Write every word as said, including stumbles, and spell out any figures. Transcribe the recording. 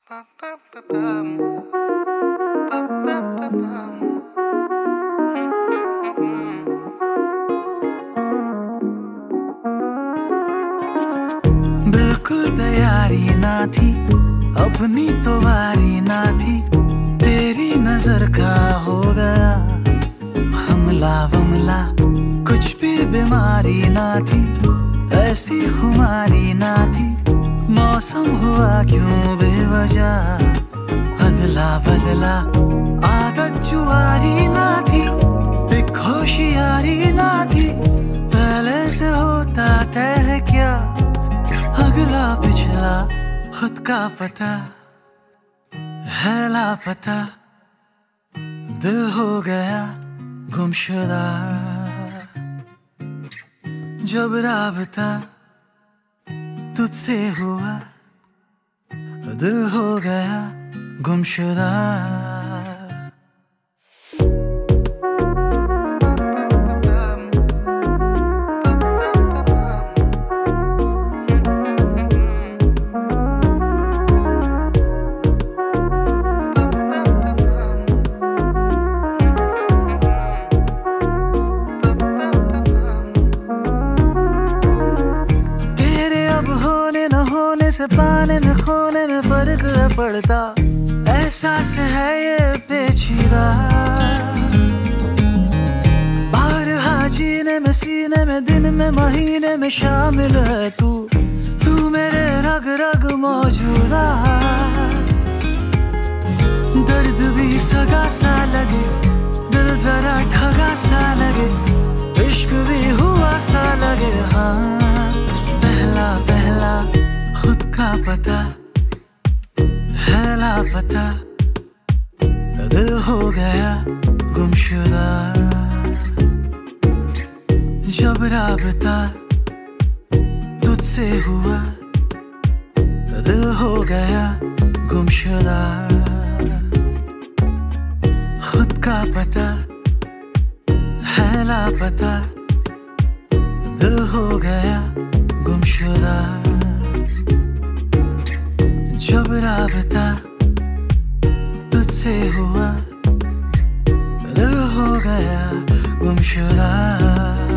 बिल्कुल तैयारी ना थी, अपनी तो बारी ना थी, तेरी नजर का हो गया हमला वमला। कुछ भी बीमारी ना थी, ऐसी खुमारी ना थी, मौसम हुआ क्यों बेवजह अदला बदला। आदत जुआरी ना थी, एक होशियारी ना थी, पहले से होता तय है क्या अगला पिछला खुद का पता है लापता। दिल हो गया गुमशुदा जब राबता तुझसे हुआ, दिल हो गया गुमशुदा। से पाने में खोने में फर्क है पड़ता, एहसास है ये पेचीदा। बारहा जीने में सीने में दिन में महीने में शामिल है तू, तू मेरे रग रग मौजूदा। दर्द भी सगा सा लगे, दिल जरा ठगा सा लगे, इश्क भी हुआ सा लगे। हाँ पहला पहला खुद का पता है लापता, दिल हो गया गुमशुदा जब राबता तुझसे हुआ, दिल हो गया गुमशुदा। खुद का पता है लापता, दिल हो गया गुमशुदा जब राबता तुझसे हुआ, दिल हो गया गुमशुदा।